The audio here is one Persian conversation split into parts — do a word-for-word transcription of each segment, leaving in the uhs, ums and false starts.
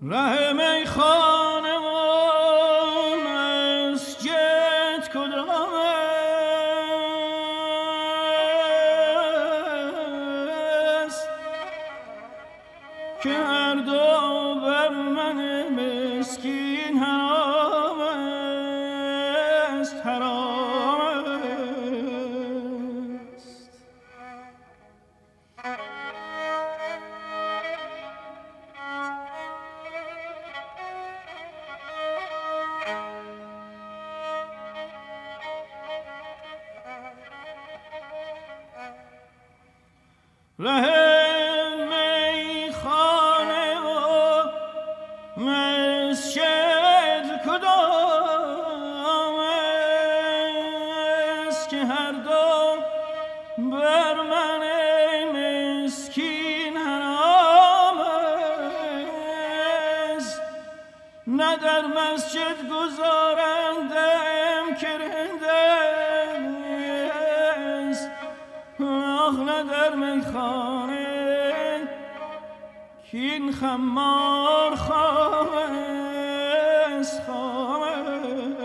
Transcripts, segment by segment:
ره میخانه و مسجد کدام است که هر دو بر من مسکین حرام است، حرام است. ره میخانه و مسجد کدام است که هر دو بر من مسکین حرام است. نه در مسجد گذارندم که نه در میخانه که این خمار خام است، خام است.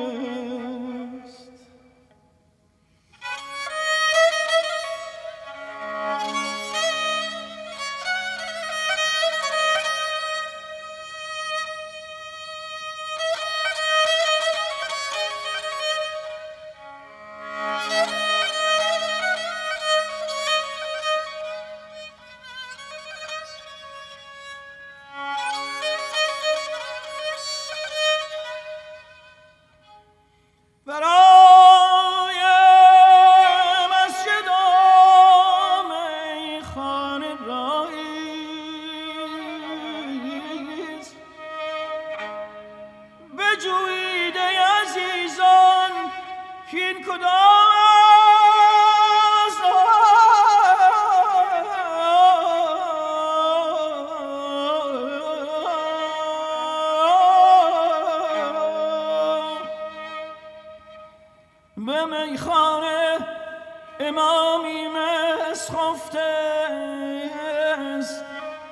به میخانه امامی مسخفته است،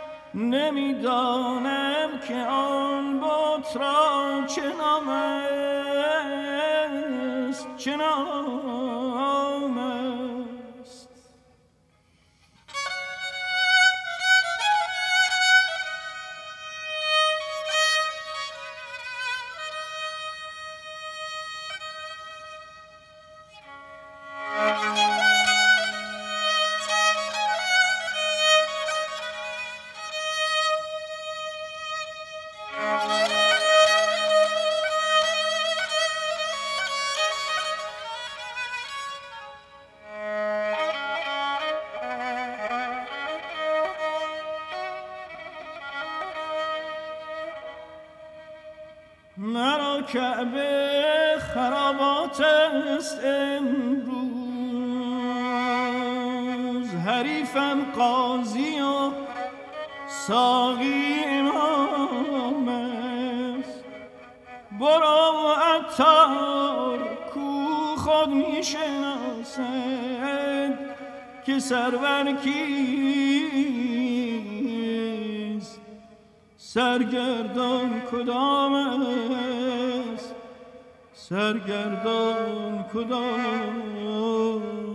نمیدانم که آن بت را چه نام است، چه نام است. مرا کعبه خرابات است امروز، حریفم قاضی و ساقی امام است. برو عطار کو خود می شناسد که سرور کیست، سرگردان کدام است، سرگردان کدام